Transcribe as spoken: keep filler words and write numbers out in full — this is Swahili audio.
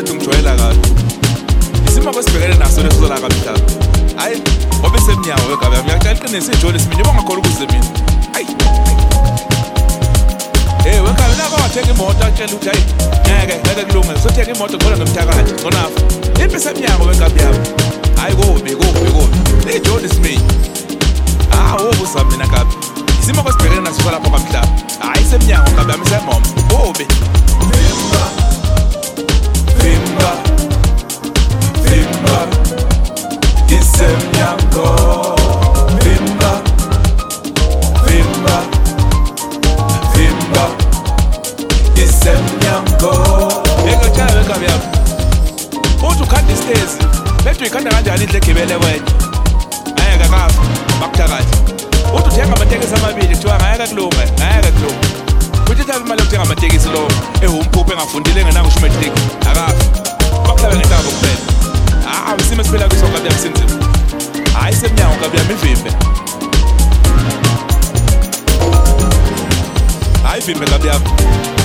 ngathi ngijwayela kabi. Isimo kwesibhekene naso lesola kamhlaba. Hayi, ngoba semnyawo wegabe yami ngiyacela iqinise ijoli simini bangakhola ukuze mina. Hayi. Eh, wegabe nako wathenga imoto atshela ukuthi hayi, ngeke ngeke kulunge. Sothenga imoto ngona nomthakathi, ngonafa. Imphi semnyawo wegabe yami. Hayi kubi kubi kubi. Ijoli simini. Ah, ubuza mina kabi. Isimo kwesibhekene naso lapha kamhlaba. Hayi semnyawo kabi yami semoma. Kubi. Vimba, vimba, vimba, isemnyango. Vimba, vimba, vimba, isemnyango. Ngeke wegabe yami. Uthi ukhanda istairs, bethu ikhanda kanjani indle egibele wena? Ayeka kafa, bakuthakathi. Uthi uthenga amatekisi amabili kuthiwa ngayeka kulunga, ngayeka kulunga. Kuthi thatha imali yokuthenga amatekisi lo ehumphuphe engafundile engenanga usho matric. Akafi. Bakuhlabe ngetabo kuphela. Ah, isimo siphila kuso kabi yasinzima. Hayi semnyango kabi yami ivimbe. Hayi vimbe kabi yami.